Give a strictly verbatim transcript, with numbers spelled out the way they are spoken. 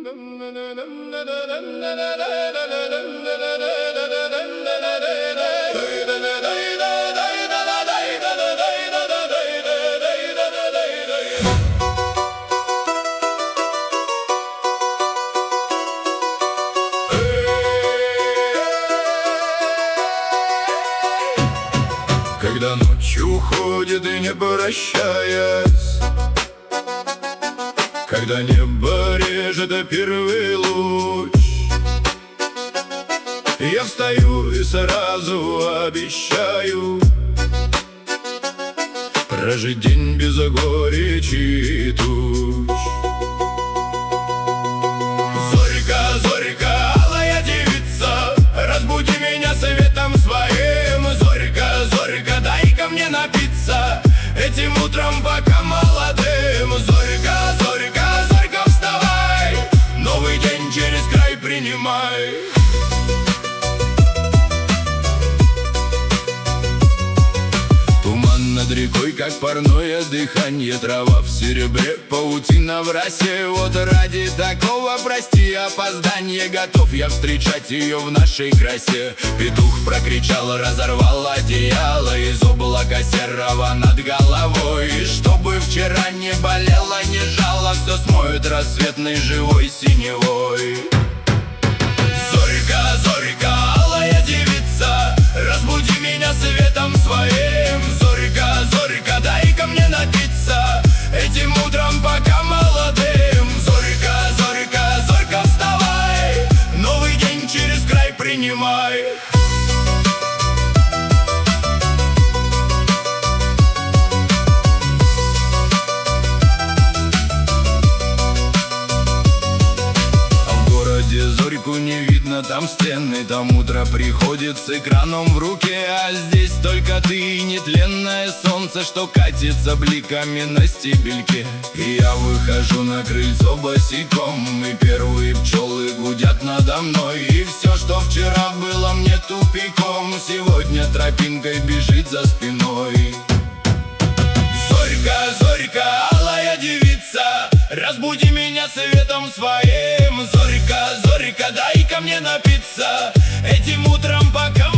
Когда ночь уходит и не прощаясь, когда небо режет первый луч, я встаю и сразу обещаю прожить день без горечи и туч. Зорька, зорька, алая девица, разбуди меня светом своим. Зорька, зорька, дай-ка мне напиться этим утром, пока молодым. Зорька, зорька, зорька, вставай, новый день через край принимай. Над рекой, как парное дыхание, трава в серебре, паутина в росе. Вот ради такого, прости, опоздание, готов я встречать ее в нашей красе. Петух прокричал, разорвал одеяло из облака серого над головой. И чтобы вчера не болело, не жало, все смоет рассветной живой синевой. Зорька, зорька, алая девица, разбуди меня светом своим. Зорька, зорька, дай-ка мне напиться этим утром, пока молодым. Зорька, зорька, зорька, вставай, новый день через край принимай. Зорьку не видно, там стены, там утро приходит с экраном в руке. А здесь только ты и нетленное солнце, что катится бликами на стебельке. И я выхожу на крыльцо босиком, и первые пчелы гудят надо мной. И все, что вчера было мне тупиком, сегодня тропинкой бежит за спиной. Зорька, зорька, алая девица, разбуди меня светом своим. Зорька, зорька, дай-ка мне напиться этим утром, пока